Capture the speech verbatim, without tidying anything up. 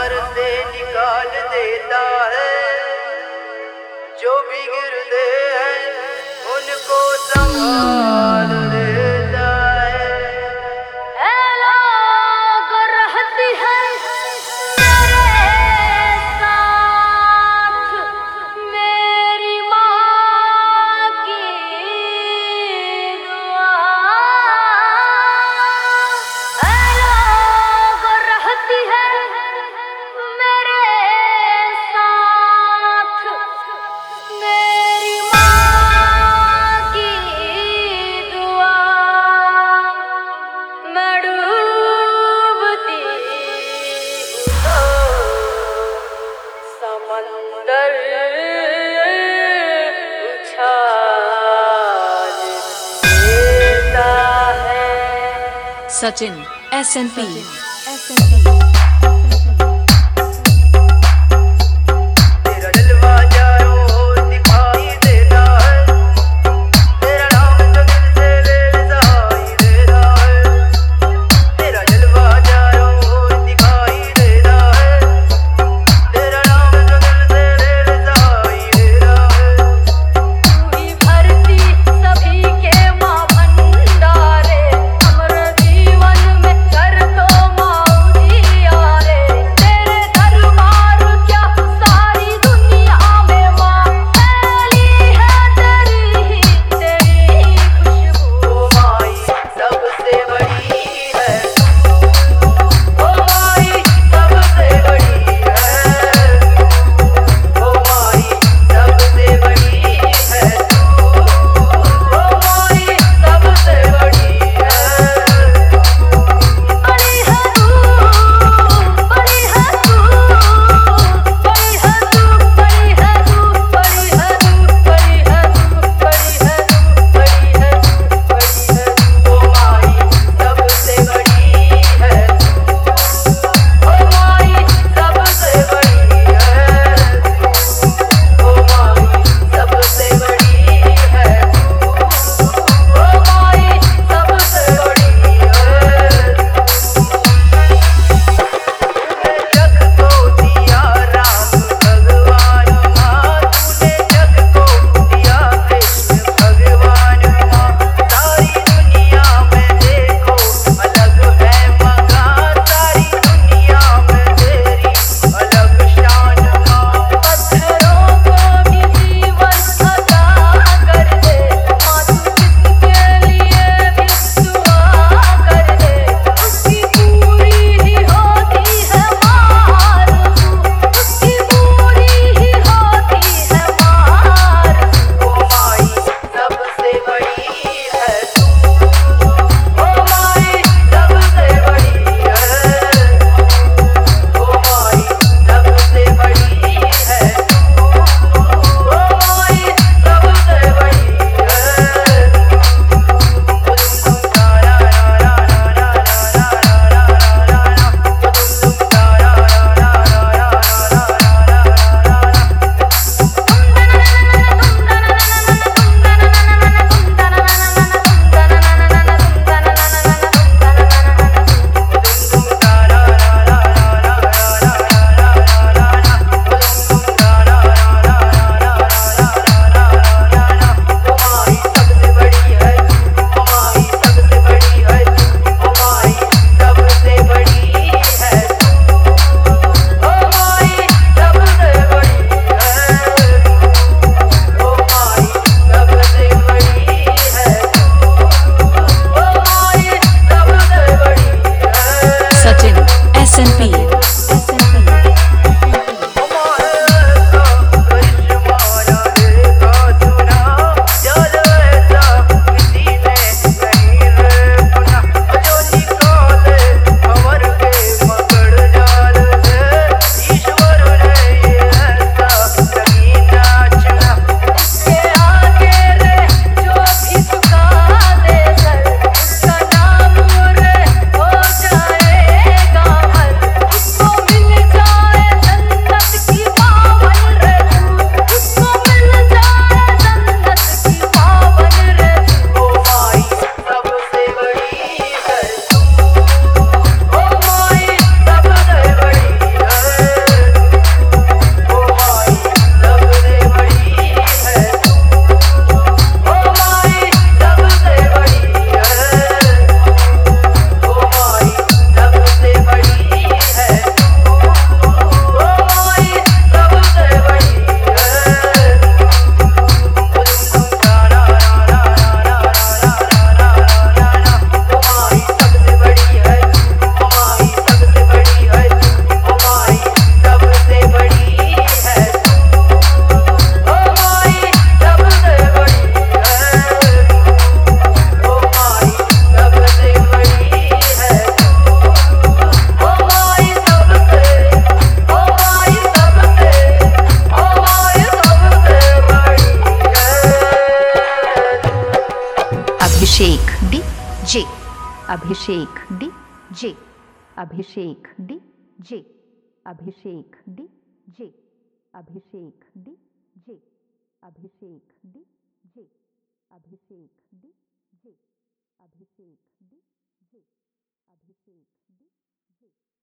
भंवर से निकाल देता है, जो भी गिरते हैं उनको संभाल देता है। लोग रहती है मेरे साथ, मेरी माँ की दुआ। लोग रहती है मेरे साथ, मेरी माँ की दुआ। मैं डूबती हूँ तो समंदर उछाल देता है। Sachin S N P. तेरा जलवा चारों ओर दिखाई देता है, तेरा नाम जो दिल से बेसहाई देता है। तेरा जलवा चारों ओर दिखाई देता है, तेरा नाम जो दिल से बेसहाई देता है। तू ही भरती सभी के माँ भंडारे, हमरे जीवन में कर दो Abhishek D J Abhishek D J Abhishek D J Abhishek D J Abhishek D J Abhishek D J Abhishek D J Abhishek D J Abhishek D जे